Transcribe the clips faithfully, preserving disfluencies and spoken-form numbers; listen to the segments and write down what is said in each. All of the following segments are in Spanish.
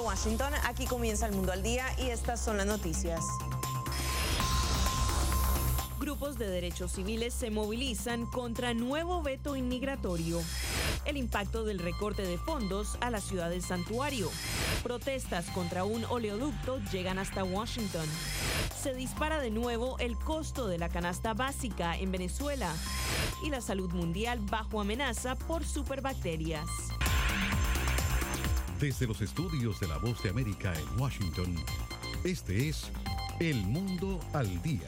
Washington, aquí comienza El Mundo al Día y estas son las noticias. Grupos de derechos civiles se movilizan contra nuevo veto inmigratorio. El impacto del recorte de fondos a la ciudad del santuario. Protestas contra un oleoducto llegan hasta Washington. Se dispara de nuevo el costo de la canasta básica en Venezuela. Y la salud mundial bajo amenaza por superbacterias. Desde los estudios de La Voz de América en Washington, este es El Mundo al Día.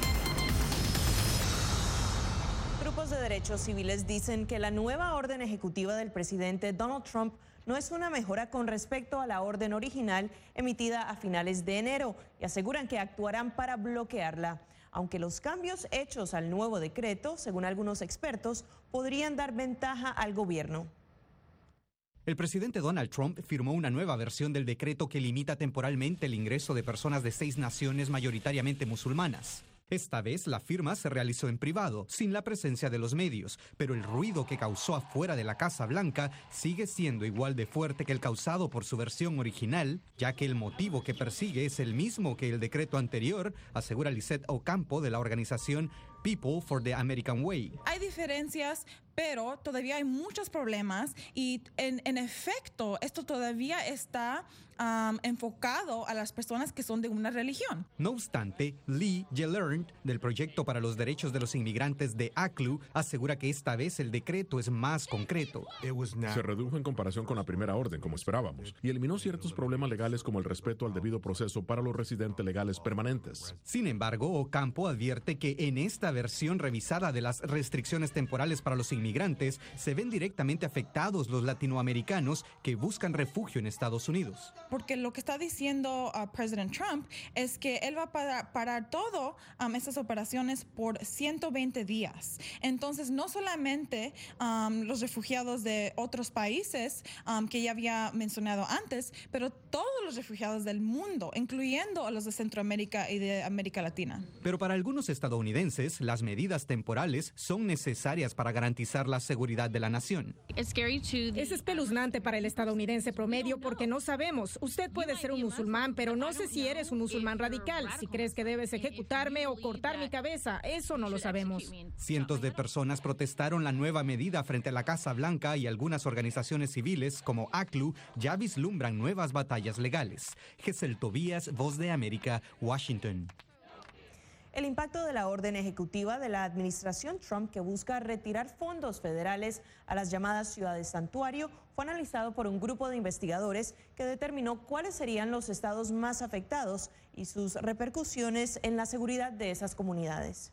Grupos de derechos civiles dicen que la nueva orden ejecutiva del presidente Donald Trump no es una mejora con respecto a la orden original emitida a finales de enero y aseguran que actuarán para bloquearla. Aunque los cambios hechos al nuevo decreto, según algunos expertos, podrían dar ventaja al gobierno. El presidente Donald Trump firmó una nueva versión del decreto que limita temporalmente el ingreso de personas de seis naciones mayoritariamente musulmanas. Esta vez la firma se realizó en privado, sin la presencia de los medios, pero el ruido que causó afuera de la Casa Blanca sigue siendo igual de fuerte que el causado por su versión original, ya que el motivo que persigue es el mismo que el decreto anterior, asegura Lisette Ocampo de la organización People for the American Way. Hay diferencias, pero todavía hay muchos problemas y en, en efecto esto todavía está um, enfocado a las personas que son de una religión. No obstante, Lee Gelernt, del Proyecto para los Derechos de los Inmigrantes de A C L U, asegura que esta vez el decreto es más concreto. Se redujo en comparación con la primera orden, como esperábamos, y eliminó ciertos problemas legales como el respeto al debido proceso para los residentes legales permanentes. Sin embargo, Ocampo advierte que en esta versión revisada de las restricciones temporales para los inmigrantes se ven directamente afectados los latinoamericanos que buscan refugio en Estados Unidos. Porque lo que está diciendo uh, President Trump es que él va a parar, parar todo um, estas operaciones por ciento veinte días. Entonces, no solamente um, los refugiados de otros países um, que ya había mencionado antes, pero todos los refugiados del mundo, incluyendo a los de Centroamérica y de América Latina. Pero para algunos estadounidenses, las medidas temporales son necesarias para garantizar la seguridad de la nación. Es espeluznante para el estadounidense promedio porque no sabemos. Usted puede ser un musulmán, pero no sé si eres un musulmán radical. Si crees que debes ejecutarme o cortar mi cabeza, eso no lo sabemos. Cientos de personas protestaron la nueva medida frente a la Casa Blanca y algunas organizaciones civiles como A C L U ya vislumbran nuevas batallas legales. Gesel Tobías, Voz de América, Washington. El impacto de la orden ejecutiva de la administración Trump que busca retirar fondos federales a las llamadas ciudades santuario fue analizado por un grupo de investigadores que determinó cuáles serían los estados más afectados y sus repercusiones en la seguridad de esas comunidades.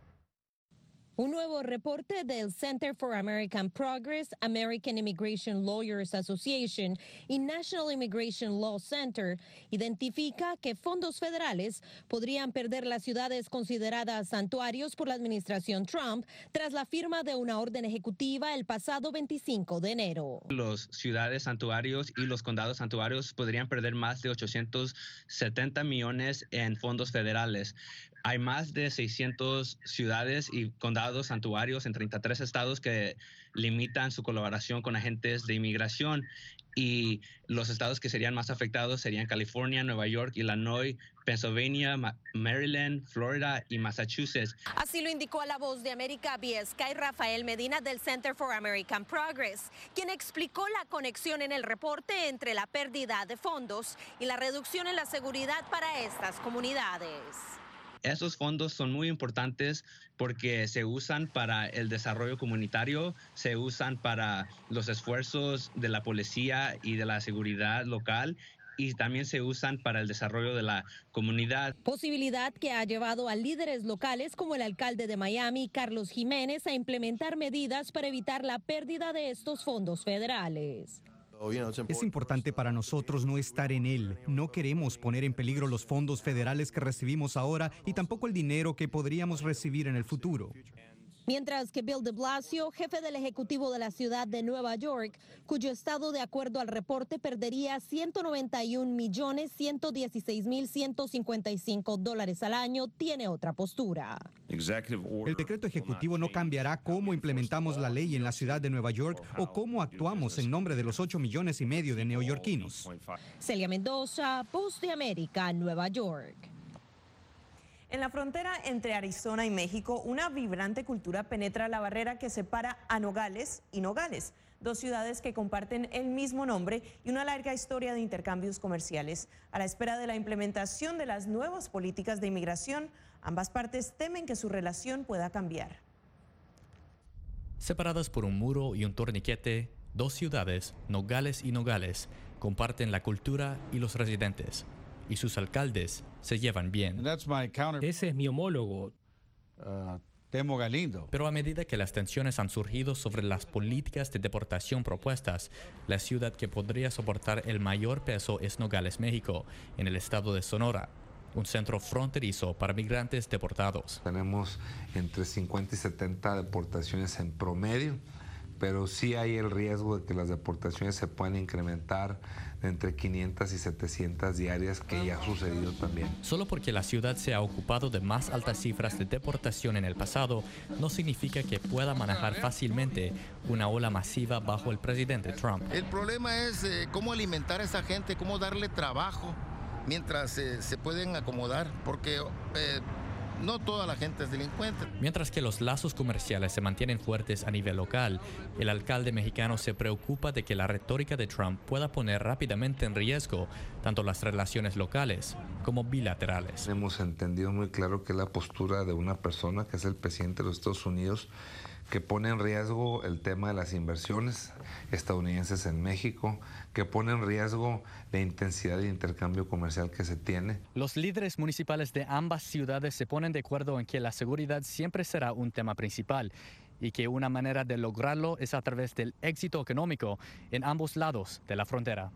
Un nuevo reporte del Center for American Progress, American Immigration Lawyers Association y National Immigration Law Center identifica que fondos federales podrían perder las ciudades consideradas santuarios por la administración Trump tras la firma de una orden ejecutiva el pasado veinticinco de enero. Los ciudades santuarios y los condados santuarios podrían perder más de ochocientos setenta millones en fondos federales. Hay más de seiscientas ciudades y condados santuarios en treinta y tres estados que limitan su colaboración con agentes de inmigración y los estados que serían más afectados serían California, Nueva York, Illinois, Pennsylvania, Maryland, Florida y Massachusetts. Así lo indicó a La Voz de América vía Sky Rafael Medina del Center for American Progress, quien explicó la conexión en el reporte entre la pérdida de fondos y la reducción en la seguridad para estas comunidades. Esos fondos son muy importantes porque se usan para el desarrollo comunitario, se usan para los esfuerzos de la policía y de la seguridad local y también se usan para el desarrollo de la comunidad. Posibilidad que ha llevado a líderes locales como el alcalde de Miami, Carlos Jiménez, a implementar medidas para evitar la pérdida de estos fondos federales. Es importante para nosotros no estar en él. No queremos poner en peligro los fondos federales que recibimos ahora y tampoco el dinero que podríamos recibir en el futuro. Mientras que Bill de Blasio, jefe del Ejecutivo de la ciudad de Nueva York, cuyo estado, de acuerdo al reporte, perdería ciento noventa y un millones ciento dieciséis mil ciento cincuenta y cinco dólares al año, tiene otra postura. El decreto ejecutivo no cambiará cómo implementamos la ley en la ciudad de Nueva York o cómo actuamos en nombre de los ocho millones y medio de neoyorquinos. Celia Mendoza, Voz de América, Nueva York. En la frontera entre Arizona y México, una vibrante cultura penetra la barrera que separa a Nogales y Nogales, dos ciudades que comparten el mismo nombre y una larga historia de intercambios comerciales. A la espera de la implementación de las nuevas políticas de inmigración, ambas partes temen que su relación pueda cambiar. Separadas por un muro y un torniquete, dos ciudades, Nogales y Nogales, comparten la cultura y los residentes. Y sus alcaldes se llevan bien. Ese es mi homólogo. Uh, Temo Galindo. Pero a medida que las tensiones han surgido sobre las políticas de deportación propuestas, la ciudad que podría soportar el mayor peso es Nogales, México, en el estado de Sonora, un centro fronterizo para migrantes deportados. Tenemos entre cincuenta y setenta deportaciones en promedio, pero sí hay el riesgo de que las deportaciones se puedan incrementar de entre quinientas y setecientas diarias, que ya ha sucedido también. Solo porque la ciudad se ha ocupado de más altas cifras de deportación en el pasado, no significa que pueda manejar fácilmente una ola masiva bajo el presidente Trump. El problema es eh, cómo alimentar a esa gente, cómo darle trabajo mientras eh, se pueden acomodar, porque eh, no toda la gente es delincuente. Mientras que los lazos comerciales se mantienen fuertes a nivel local, el alcalde mexicano se preocupa de que la retórica de Trump pueda poner rápidamente en riesgo tanto las relaciones locales como bilaterales. Hemos entendido muy claro que es la postura de una persona que es el presidente de los Estados Unidos, que pone en riesgo el tema de las inversiones estadounidenses en México, que pone en riesgo la intensidad de intercambio comercial que se tiene. Los líderes municipales de ambas ciudades se ponen de acuerdo en que la seguridad siempre será un tema principal y que una manera de lograrlo es a través del éxito económico en ambos lados de la frontera.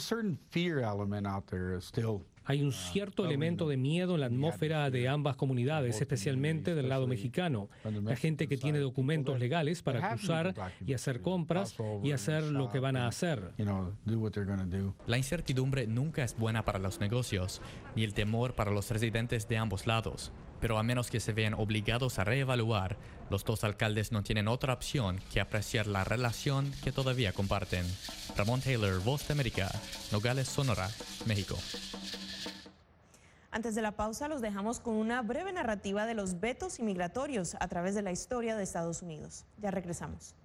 Hay un cierto elemento de miedo en la atmósfera de ambas comunidades, especialmente del lado mexicano. La gente que tiene documentos legales para cruzar y hacer compras y hacer lo que van a hacer. La incertidumbre nunca es buena para los negocios, ni el temor para los residentes de ambos lados. Pero a menos que se vean obligados a reevaluar, los dos alcaldes no tienen otra opción que apreciar la relación que todavía comparten. Ramón Taylor, Voz de América, Nogales, Sonora, México. Antes de la pausa, los dejamos con una breve narrativa de los vetos inmigratorios a través de la historia de Estados Unidos. Ya regresamos.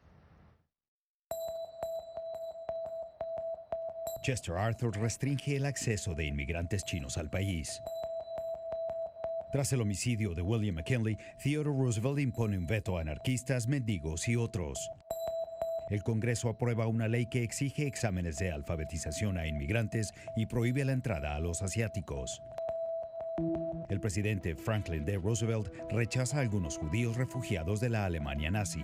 Chester Arthur restringe el acceso de inmigrantes chinos al país. Tras el homicidio de William McKinley, Theodore Roosevelt impone un veto a anarquistas, mendigos y otros. El Congreso aprueba una ley que exige exámenes de alfabetización a inmigrantes y prohíbe la entrada a los asiáticos. El presidente Franklin D. Roosevelt rechaza a algunos judíos refugiados de la Alemania nazi.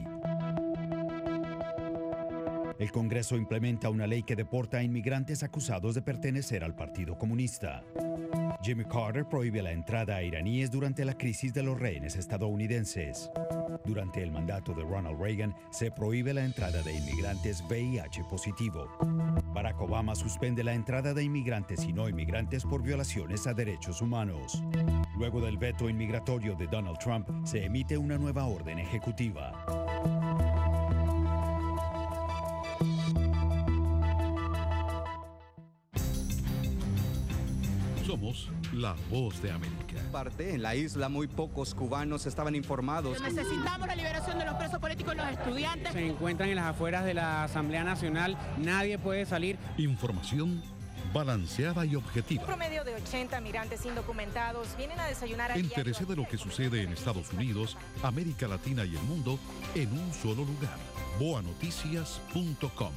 El Congreso implementa una ley que deporta a inmigrantes acusados de pertenecer al Partido Comunista. Jimmy Carter prohíbe la entrada a iraníes durante la crisis de los rehenes estadounidenses. Durante el mandato de Ronald Reagan, se prohíbe la entrada de inmigrantes V I H positivo. Barack Obama suspende la entrada de inmigrantes y no inmigrantes por violaciones a derechos humanos. Luego del veto inmigratorio de Donald Trump, se emite una nueva orden ejecutiva. Somos la Voz de América. Parte en la isla, muy pocos cubanos estaban informados. Necesitamos la liberación de los presos políticos y los estudiantes. Se encuentran en las afueras de la Asamblea Nacional, nadie puede salir. Información balanceada y objetiva. Un promedio de ochenta migrantes indocumentados vienen a desayunar a Entérese de lo que sucede en Estados Unidos, América Latina y el mundo en un solo lugar. boa noticias punto com.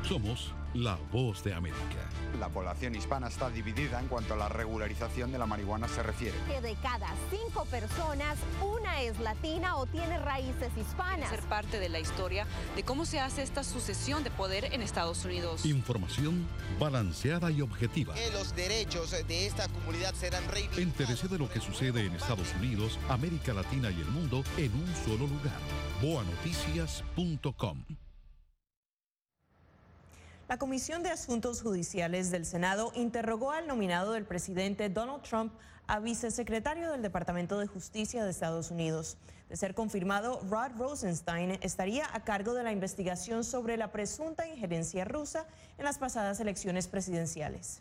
Somos la voz de América. La población hispana está dividida en cuanto a la regularización de la marihuana se refiere. Que de cada cinco personas, una es latina o tiene raíces hispanas. Ser parte de la historia de cómo se hace esta sucesión de poder en Estados Unidos. Información balanceada y objetiva. Que los derechos de esta comunidad serán reivindicados. Entérese de lo que sucede en Estados Unidos, América Latina y el mundo en un solo lugar. boa noticias punto com. La Comisión de Asuntos Judiciales del Senado interrogó al nominado del presidente Donald Trump a vicesecretario del Departamento de Justicia de Estados Unidos. De ser confirmado, Rod Rosenstein estaría a cargo de la investigación sobre la presunta injerencia rusa en las pasadas elecciones presidenciales.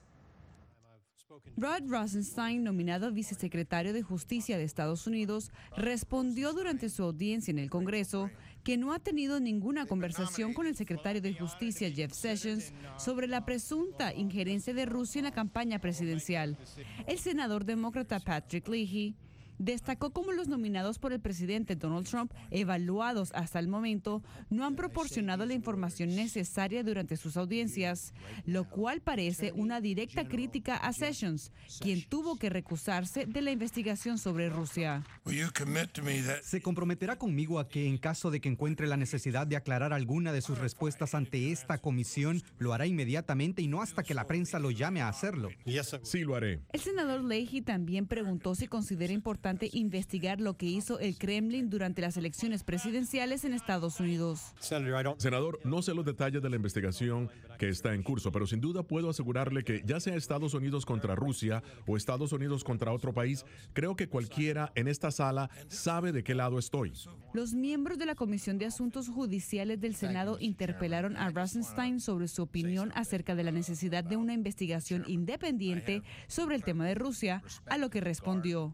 Rod Rosenstein, nominado vicesecretario de Justicia de Estados Unidos, respondió durante su audiencia en el Congreso que no ha tenido ninguna conversación con el secretario de Justicia, Jeff Sessions, sobre la presunta injerencia de Rusia en la campaña presidencial. El senador demócrata Patrick Leahy destacó cómo los nominados por el presidente Donald Trump, evaluados hasta el momento, no han proporcionado la información necesaria durante sus audiencias, lo cual parece una directa crítica a Sessions, quien tuvo que recusarse de la investigación sobre Rusia. ¿Se comprometerá conmigo a que en caso de que encuentre la necesidad de aclarar alguna de sus respuestas ante esta comisión, lo hará inmediatamente y no hasta que la prensa lo llame a hacerlo? Sí, lo haré. El senador Leahy también preguntó si considera importante investigar lo que hizo el Kremlin durante las elecciones presidenciales en Estados Unidos. Senador, no sé los detalles de la investigación que está en curso, pero sin duda puedo asegurarle que ya sea Estados Unidos contra Rusia o Estados Unidos contra otro país, creo que cualquiera en esta sala sabe de qué lado estoy. Los miembros de la Comisión de Asuntos Judiciales del Senado interpelaron a Rosenstein sobre su opinión acerca de la necesidad de una investigación independiente sobre el tema de Rusia, a lo que respondió: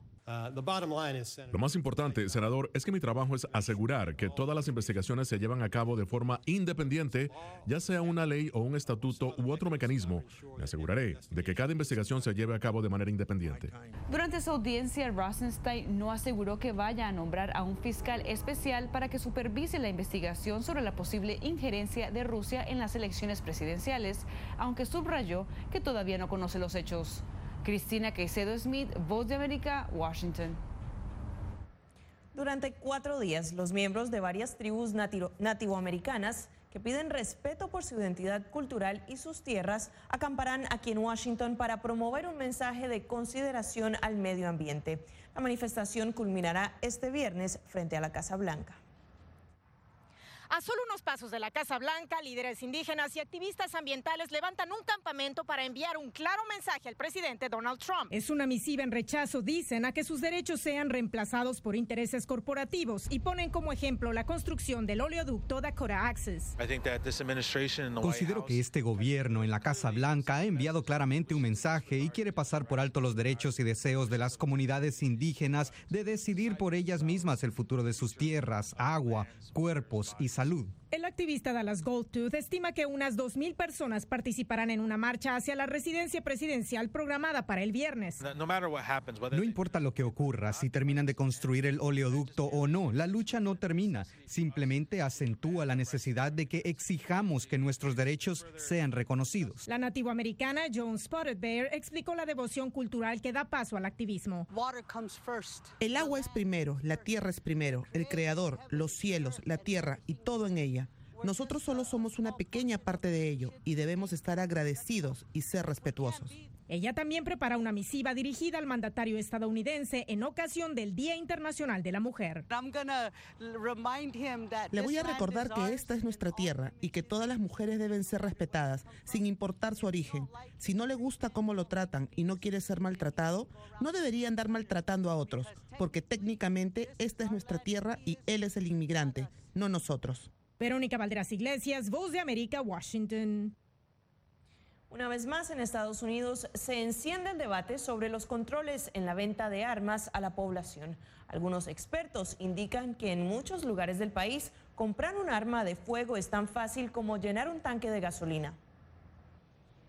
Lo más importante, senador, es que mi trabajo es asegurar que todas las investigaciones se llevan a cabo de forma independiente, ya sea una ley o un estatuto u otro mecanismo. Me aseguraré de que cada investigación se lleve a cabo de manera independiente. Durante su audiencia, Rosenstein no aseguró que vaya a nombrar a un fiscal especial para que supervise la investigación sobre la posible injerencia de Rusia en las elecciones presidenciales, aunque subrayó que todavía no conoce los hechos. Cristina Caicedo Smith, Voz de América, Washington. Durante cuatro días, los miembros de varias tribus nativo nativoamericanas que piden respeto por su identidad cultural y sus tierras acamparán aquí en Washington para promover un mensaje de consideración al medio ambiente. La manifestación culminará este viernes frente a la Casa Blanca. A solo unos pasos de la Casa Blanca, líderes indígenas y activistas ambientales levantan un campamento para enviar un claro mensaje al presidente Donald Trump. Es una misiva en rechazo, dicen, a que sus derechos sean reemplazados por intereses corporativos y ponen como ejemplo la construcción del oleoducto Dakota Access. Considero que este gobierno en la Casa Blanca ha enviado claramente un mensaje y quiere pasar por alto los derechos y deseos de las comunidades indígenas de decidir por ellas mismas el futuro de sus tierras, agua, cuerpos y salud. Salud. El activista Dallas Goldtooth estima que unas dos mil personas participarán en una marcha hacia la residencia presidencial programada para el viernes. No importa lo que ocurra, si terminan de construir el oleoducto o no, la lucha no termina. Simplemente acentúa la necesidad de que exijamos que nuestros derechos sean reconocidos. La nativoamericana Joan Spotted Bear explicó la devoción cultural que da paso al activismo. El agua es primero, la tierra es primero, el creador, los cielos, la tierra y todo en ella. Nosotros solo somos una pequeña parte de ello y debemos estar agradecidos y ser respetuosos. Ella también prepara una misiva dirigida al mandatario estadounidense en ocasión del Día Internacional de la Mujer. Le voy a recordar que esta es nuestra tierra y que todas las mujeres deben ser respetadas, sin importar su origen. Si no le gusta cómo lo tratan y no quiere ser maltratado, no debería andar maltratando a otros, porque técnicamente esta es nuestra tierra y él es el inmigrante, no nosotros. Verónica Valderas Iglesias, Voz de América, Washington. Una vez más, en Estados Unidos se enciende el debate sobre los controles en la venta de armas a la población. Algunos expertos indican que en muchos lugares del país comprar un arma de fuego es tan fácil como llenar un tanque de gasolina.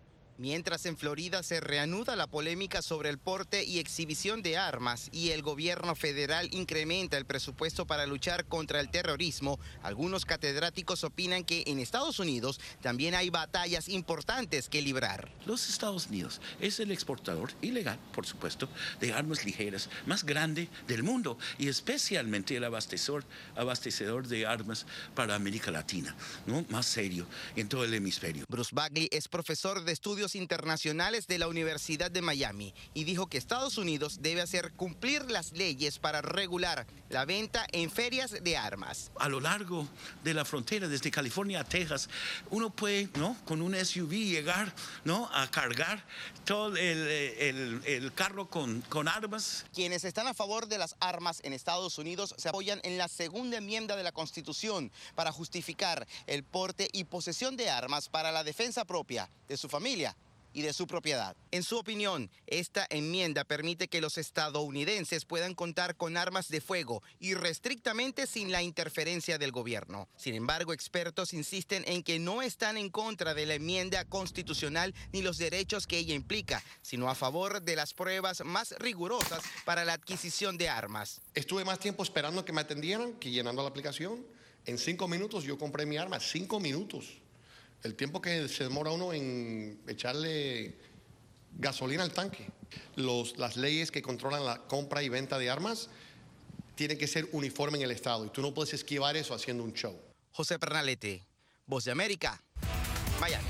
Mientras en Florida se reanuda la polémica sobre el porte y exhibición de armas y el gobierno federal incrementa el presupuesto para luchar contra el terrorismo, algunos catedráticos opinan que en Estados Unidos también hay batallas importantes que librar. Los Estados Unidos es el exportador ilegal, por supuesto, de armas ligeras más grande del mundo y especialmente el abastecedor, abastecedor de armas para América Latina, ¿no? Más serio en todo el hemisferio. Bruce Bagley es profesor de estudios internacionales de la Universidad de Miami y dijo que Estados Unidos debe hacer cumplir las leyes para regular la venta en ferias de armas. A lo largo de la frontera, desde California a Texas, uno puede, ¿no?, con un S U V llegar, ¿no?, a cargar todo el, el, el carro con, con armas. Quienes están a favor de las armas en Estados Unidos se apoyan en la segunda enmienda de la Constitución para justificar el porte y posesión de armas para la defensa propia de su familia y de su propiedad. En su opinión, esta enmienda permite que los estadounidenses puedan contar con armas de fuego irrestrictamente sin la interferencia del gobierno. Sin embargo, expertos insisten en que no están en contra de la enmienda constitucional ni los derechos que ella implica, sino a favor de las pruebas más rigurosas para la adquisición de armas. Estuve más tiempo esperando que me atendieran que llenando la aplicación. En cinco minutos yo compré mi arma, cinco minutos. El tiempo que se demora uno en echarle gasolina al tanque. Los, las leyes que controlan la compra y venta de armas tienen que ser uniformes en el estado y tú no puedes esquivar eso haciendo un show. José Pernalete, Voz de América, Miami.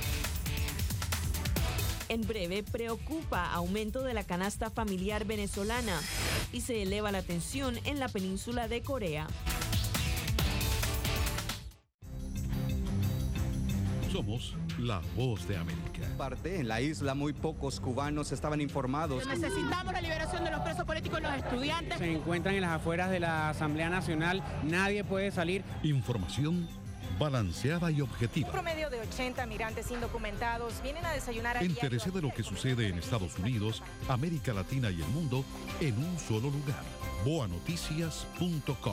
En breve, preocupa aumento de la canasta familiar venezolana y se eleva la tensión en la península de Corea. Somos la Voz de América. Parte en la isla, muy pocos cubanos estaban informados. Necesitamos la liberación de los presos políticos y los estudiantes. Se encuentran en las afueras de la Asamblea Nacional. Nadie puede salir. Información balanceada y objetiva. Un promedio de ochenta migrantes indocumentados vienen a desayunar a Entérese de lo que sucede en Estados Unidos, América Latina y el mundo en un solo lugar. boa noticias punto com.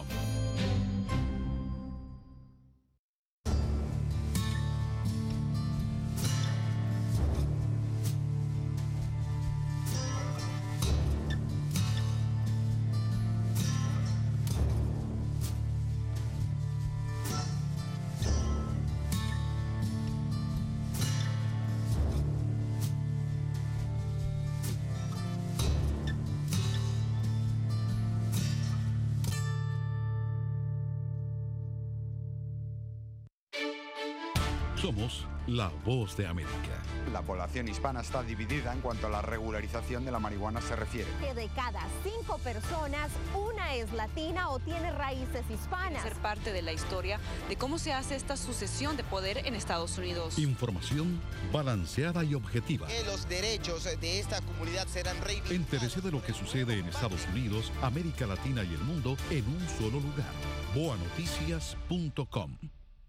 Somos la Voz de América. La población hispana está dividida en cuanto a la regularización de la marihuana se refiere. Que de cada cinco personas, una es latina o tiene raíces hispanas. Ser parte de la historia de cómo se hace esta sucesión de poder en Estados Unidos. Información balanceada y objetiva. Que los derechos de esta comunidad serán reivindicados. Entérese de lo que sucede en Estados Unidos, América Latina y el mundo en un solo lugar. boa noticias punto com.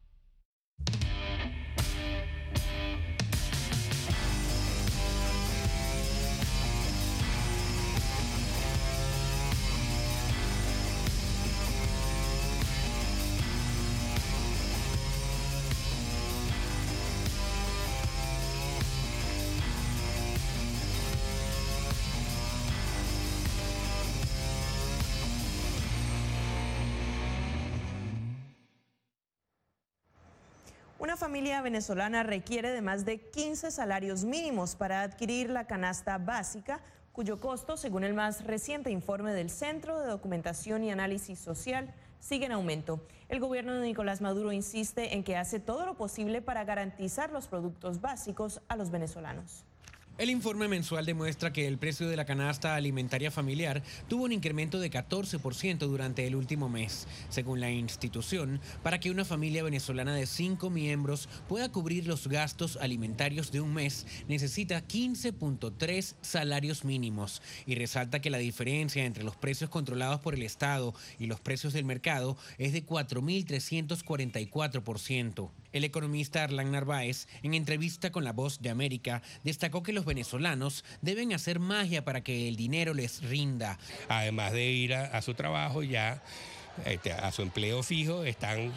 Una familia venezolana requiere de más de quince salarios mínimos para adquirir la canasta básica, cuyo costo, según el más reciente informe del Centro de Documentación y Análisis Social, sigue en aumento. El gobierno de Nicolás Maduro insiste en que hace todo lo posible para garantizar los productos básicos a los venezolanos. El informe mensual demuestra que el precio de la canasta alimentaria familiar tuvo un incremento de catorce por ciento durante el último mes. Según la institución, para que una familia venezolana de cinco miembros pueda cubrir los gastos alimentarios de un mes, necesita quince punto tres salarios mínimos. Y resalta que la diferencia entre los precios controlados por el Estado y los precios del mercado es de cuatro mil trescientos cuarenta y cuatro por ciento. El economista Arlan Narváez, en entrevista con La Voz de América, destacó que los venezolanos deben hacer magia para que el dinero les rinda. Además de ir a, a su trabajo ya, este, a su empleo fijo, están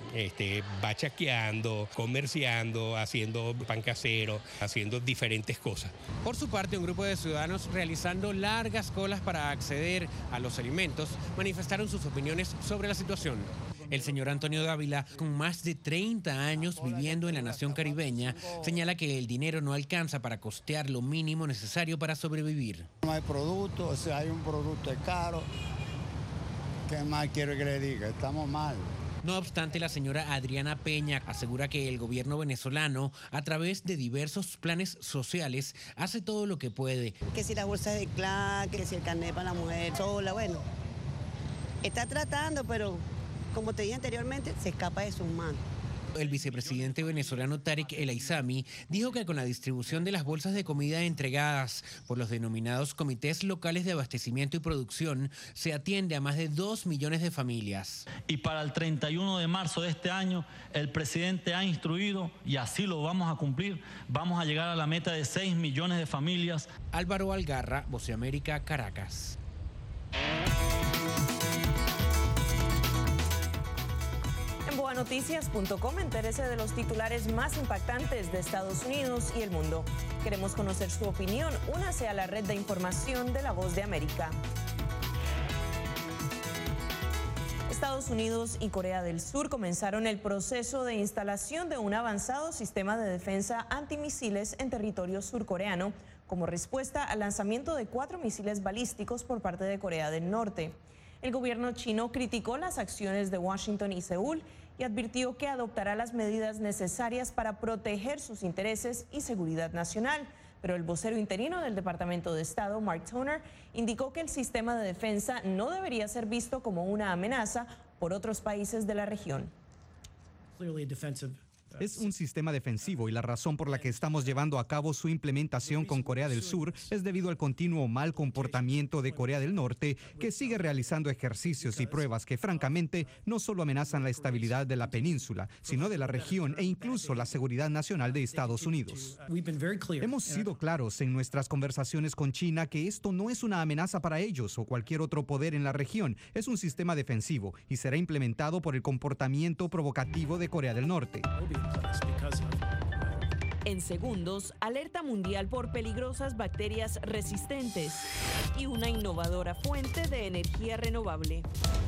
este, bachaqueando, comerciando, haciendo pan casero, haciendo diferentes cosas. Por su parte, un grupo de ciudadanos realizando largas colas para acceder a los alimentos manifestaron sus opiniones sobre la situación. El señor Antonio Dávila, con más de treinta años viviendo en la nación caribeña, señala que el dinero no alcanza para costear lo mínimo necesario para sobrevivir. No hay producto, o sea, hay un producto caro. ¿Qué más quiero que le diga? Estamos mal. No obstante, la señora Adriana Peña asegura que el gobierno venezolano, a través de diversos planes sociales, hace todo lo que puede. Que si las bolsas de clan, que si el carnet para la mujer sola, bueno, está tratando, pero como te dije anteriormente, se escapa de sus manos. El vicepresidente venezolano Tarek El Aizami dijo que con la distribución de las bolsas de comida entregadas por los denominados comités locales de abastecimiento y producción, se atiende a más de dos millones de familias. Y para el treinta y uno de marzo de este año, el presidente ha instruido, y así lo vamos a cumplir, vamos a llegar a la meta de seis millones de familias. Álvaro Algarra, Voz de América, Caracas. En boa noticias punto com entérese de los titulares más impactantes de Estados Unidos y el mundo. Queremos conocer su opinión. Únase a la red de información de La Voz de América. Estados Unidos y Corea del Sur comenzaron el proceso de instalación de un avanzado sistema de defensa antimisiles en territorio surcoreano como respuesta al lanzamiento de cuatro misiles balísticos por parte de Corea del Norte. El gobierno chino criticó las acciones de Washington y Seúl y advirtió que adoptará las medidas necesarias para proteger sus intereses y seguridad nacional. Pero el vocero interino del Departamento de Estado, Mark Toner, indicó que el sistema de defensa no debería ser visto como una amenaza por otros países de la región. Es un sistema defensivo y la razón por la que estamos llevando a cabo su implementación con Corea del Sur es debido al continuo mal comportamiento de Corea del Norte, que sigue realizando ejercicios y pruebas que francamente no solo amenazan la estabilidad de la península, sino de la región e incluso la seguridad nacional de Estados Unidos. Hemos sido claros en nuestras conversaciones con China que esto no es una amenaza para ellos o cualquier otro poder en la región, es un sistema defensivo y será implementado por el comportamiento provocativo de Corea del Norte. En segundos, alerta mundial por peligrosas bacterias resistentes y una innovadora fuente de energía renovable.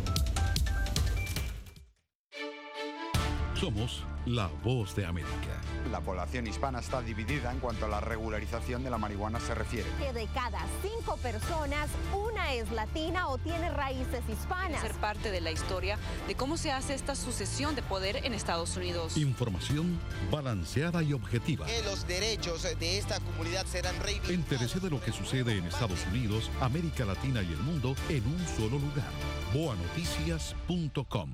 Somos la Voz de América. La población hispana está dividida en cuanto a la regularización de la marihuana se refiere. Que de cada cinco personas, una es latina o tiene raíces hispanas. Ser parte de la historia de cómo se hace esta sucesión de poder en Estados Unidos. Información balanceada y objetiva. Que los derechos de esta comunidad serán reivindicados. Entérese de lo que sucede en Estados Unidos, América Latina y el mundo en un solo lugar. boa noticias punto com.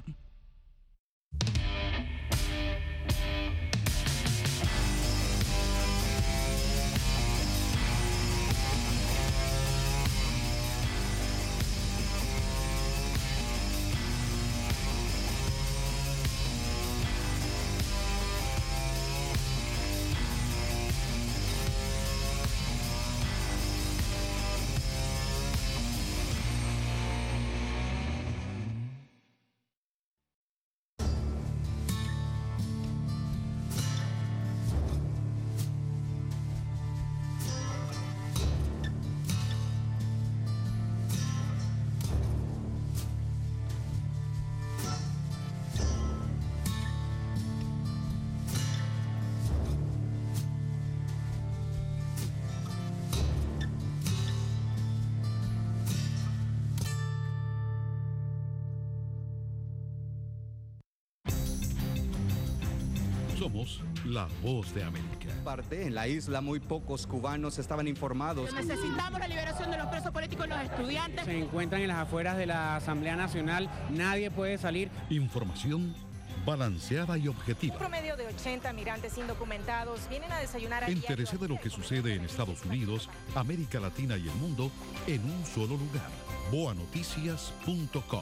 Somos la Voz de América. Parte en la isla, muy pocos cubanos estaban informados. Necesitamos la liberación de los presos políticos y los estudiantes. Se encuentran en las afueras de la Asamblea Nacional. Nadie puede salir. Información balanceada y objetiva. Un promedio de ochenta migrantes indocumentados vienen a desayunar a Entérese de lo que sucede en Estados Unidos, América Latina y el mundo en un solo lugar. boa noticias punto com.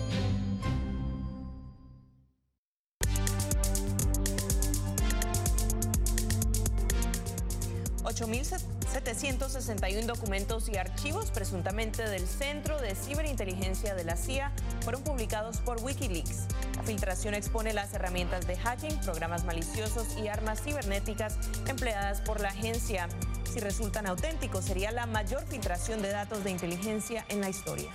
ocho mil setecientos sesenta y uno documentos y archivos presuntamente del Centro de Ciberinteligencia de la C I A fueron publicados por Wikileaks. La filtración expone las herramientas de hacking, programas maliciosos y armas cibernéticas empleadas por la agencia. Si resultan auténticos, sería la mayor filtración de datos de inteligencia en la historia.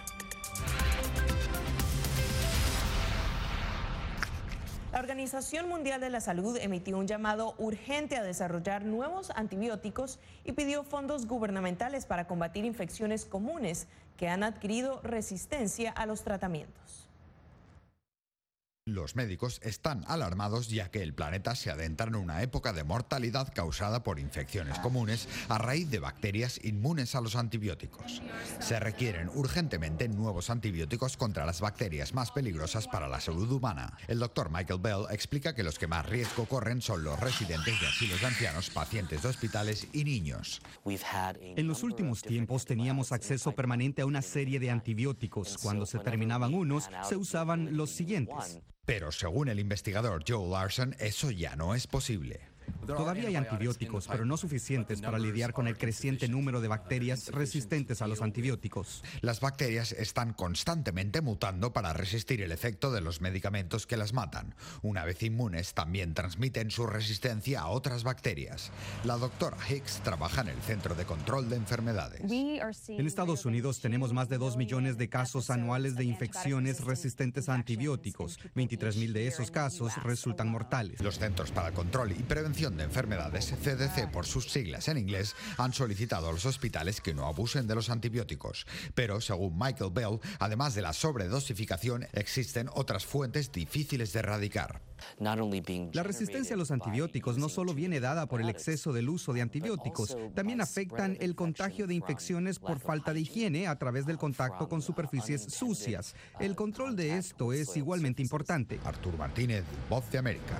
La Organización Mundial de la Salud emitió un llamado urgente a desarrollar nuevos antibióticos y pidió fondos gubernamentales para combatir infecciones comunes que han adquirido resistencia a los tratamientos. Los médicos están alarmados ya que el planeta se adentra en una época de mortalidad causada por infecciones comunes a raíz de bacterias inmunes a los antibióticos. Se requieren urgentemente nuevos antibióticos contra las bacterias más peligrosas para la salud humana. El doctor Michael Bell explica que los que más riesgo corren son los residentes de asilos de ancianos, pacientes de hospitales y niños. En los últimos tiempos teníamos acceso permanente a una serie de antibióticos. Cuando se terminaban unos, se usaban los siguientes. Pero según el investigador Joe Larson, eso ya no es posible. Todavía hay antibióticos, pero no suficientes para lidiar con el creciente número de bacterias resistentes a los antibióticos. Las bacterias están constantemente mutando para resistir el efecto de los medicamentos que las matan. Una vez inmunes, también transmiten su resistencia a otras bacterias. La doctora Hicks trabaja en el Centro de Control de Enfermedades. En Estados Unidos tenemos más de dos millones de casos anuales de infecciones resistentes a antibióticos. veintitrés mil de esos casos resultan mortales. Los Centros para el Control y Prevención de Enfermedades, C D C por sus siglas en inglés, han solicitado a los hospitales que no abusen de los antibióticos. Pero, según Michael Bell, además de la sobredosificación, existen otras fuentes difíciles de erradicar. La resistencia a los antibióticos no solo viene dada por el exceso del uso de antibióticos, también afectan el contagio de infecciones por falta de higiene a través del contacto con superficies sucias. El control de esto es igualmente importante. Arturo Martínez, Voz de América.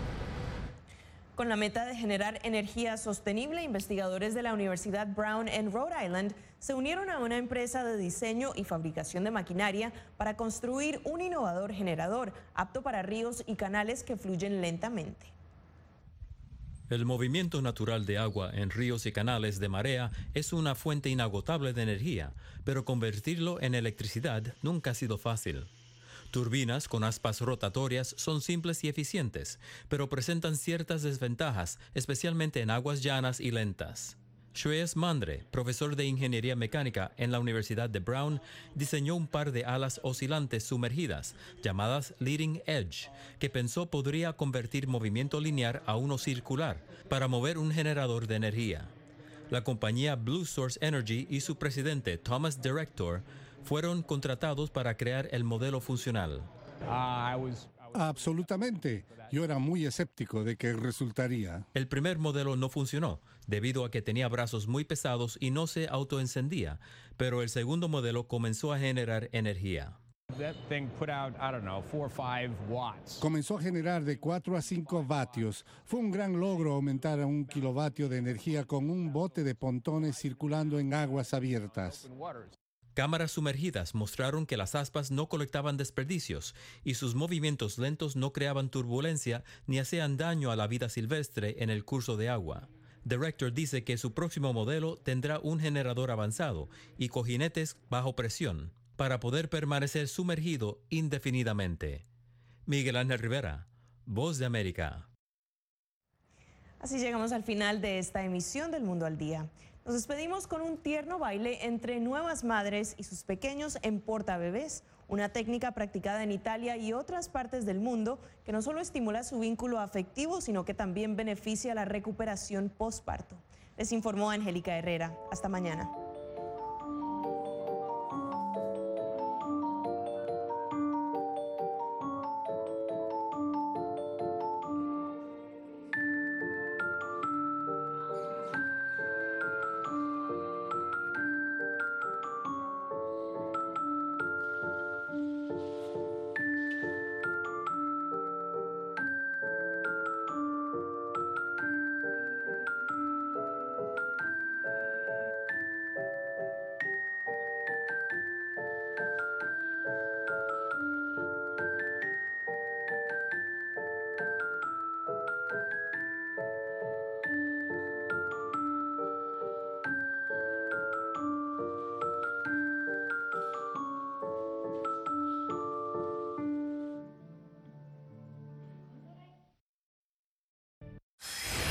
Con la meta de generar energía sostenible, investigadores de la Universidad Brown en Rhode Island se unieron a una empresa de diseño y fabricación de maquinaria para construir un innovador generador apto para ríos y canales que fluyen lentamente. El movimiento natural de agua en ríos y canales de marea es una fuente inagotable de energía, pero convertirlo en electricidad nunca ha sido fácil. Turbinas con aspas rotatorias son simples y eficientes, pero presentan ciertas desventajas, especialmente en aguas llanas y lentas. Shreyas Mandre, profesor de Ingeniería Mecánica en la Universidad de Brown, diseñó un par de alas oscilantes sumergidas, llamadas Leading Edge, que pensó podría convertir movimiento lineal a uno circular, para mover un generador de energía. La compañía Blue Source Energy y su presidente Thomas Director fueron contratados para crear el modelo funcional. Absolutamente. Yo era muy escéptico de que resultaría. El primer modelo no funcionó, debido a que tenía brazos muy pesados y no se autoencendía, pero el segundo modelo comenzó a generar energía. Comenzó a generar de cuatro a cinco vatios. Fue un gran logro aumentar a un kilovatio de energía con un bote de pontones circulando en aguas abiertas. Cámaras sumergidas mostraron que las aspas no colectaban desperdicios y sus movimientos lentos no creaban turbulencia ni hacían daño a la vida silvestre en el curso de agua. Director dice que su próximo modelo tendrá un generador avanzado y cojinetes bajo presión para poder permanecer sumergido indefinidamente. Miguel Ángel Rivera, Voz de América. Así llegamos al final de esta emisión del Mundo al Día. Nos despedimos con un tierno baile entre nuevas madres y sus pequeños en portabebés, una técnica practicada en Italia y otras partes del mundo que no solo estimula su vínculo afectivo, sino que también beneficia la recuperación postparto. Les informó Angélica Herrera. Hasta mañana.